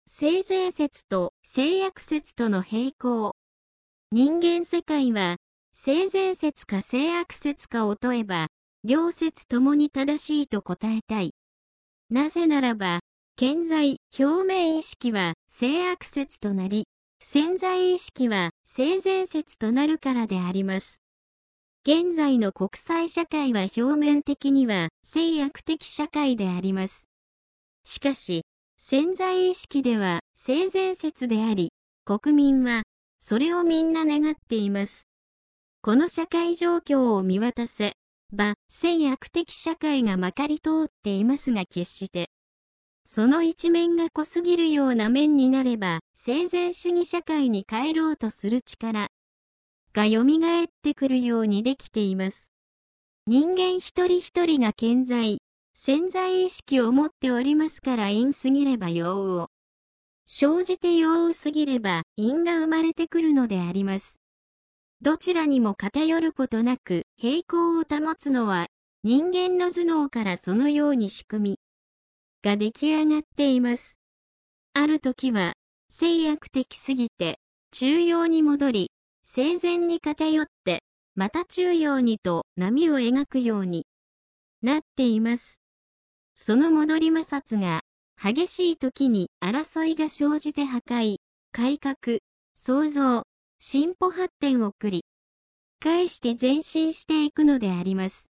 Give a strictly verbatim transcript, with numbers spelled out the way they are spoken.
性善説と性悪説との並行。人間世界は、性善説か性悪説かを問えば、両説ともに正しいと答えたい。なぜならば、顕在、表面意識は性悪説となり、潜在意識は性善説となるからであります。現在の国際社会は表面的には性悪的社会であります。しかし、潜在意識では性善説であり、国民はそれをみんな願っています。この社会状況を見渡せば、性悪的社会がまかり通っていますが決して、その一面が濃すぎるような面になれば、性善主義社会に帰ろうとする力が蘇ってくるようにできています。人間一人一人が顕在、潜在意識を持っておりますから陰すぎれば陽を。生じて陽すぎれば陰が生まれてくるのであります。どちらにも偏ることなく平衡を保つのは人間の頭脳からそのように仕組みが出来上がっています。ある時は性悪的すぎて中庸に戻り、性善に偏ってまた中庸にと波を描くようになっています。その戻り摩擦が激しい時に争いが生じて破壊、改革、創造、進歩発展を繰り返して前進していくのであります。